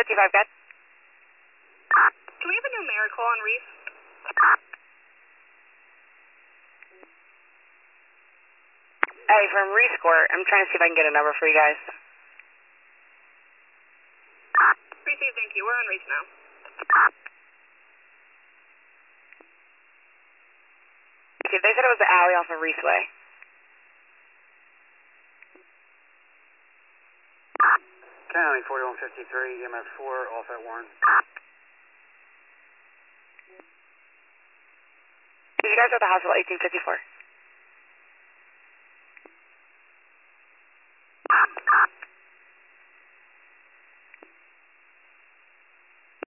4155, guys. Can we have a numerical on Reef? Hey, from Rescore, I'm trying to see if I can get a number for you guys. Received, thank you. We're on Reef now. Okay, they said it was the alley off of Reefway. County 4153, EMS 4, off at Warren. You guys are at the hospital 1854.